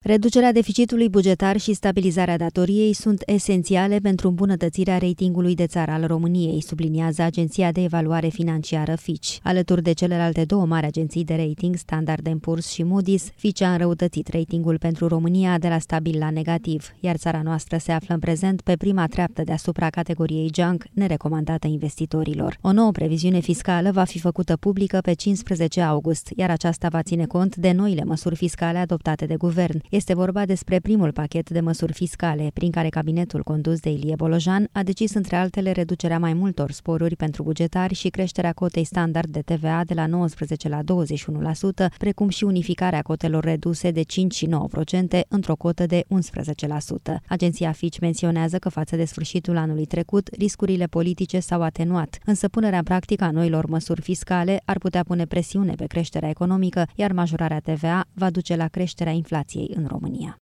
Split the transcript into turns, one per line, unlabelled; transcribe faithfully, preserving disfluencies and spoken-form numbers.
Reducerea deficitului bugetar și stabilizarea datoriei sunt esențiale pentru îmbunătățirea ratingului de țară al României, subliniază Agenția de Evaluare Financiară Fitch. Alături de celelalte două mari agenții de rating, Standard and Poor's și Moody's, Fitch a înrăutățit ratingul pentru România de la stabil la negativ, iar țara noastră se află în prezent pe prima treaptă deasupra categoriei junk, nerecomandată investitorilor. O nouă previziune fiscală va fi făcută publică pe cincisprezece august, iar aceasta va ține cont de noile măsuri fiscale adoptate de guvern. Este vorba despre primul pachet de măsuri fiscale, prin care cabinetul condus de Ilie Bolojan a decis între altele reducerea mai multor sporuri pentru bugetari și creșterea cotei standard de T V A de la nouăsprezece la douăzeci și unu la sută, precum și unificarea cotelor reduse de cinci și nouă la sută într-o cotă de unsprezece la sută. Agenția Fitch menționează că față de sfârșitul anului trecut, riscurile politice s-au atenuat, însă punerea în practică a noilor măsuri fiscale ar putea pune presiune pe creșterea economică, iar majorarea T V A va duce la creșterea inflației în România.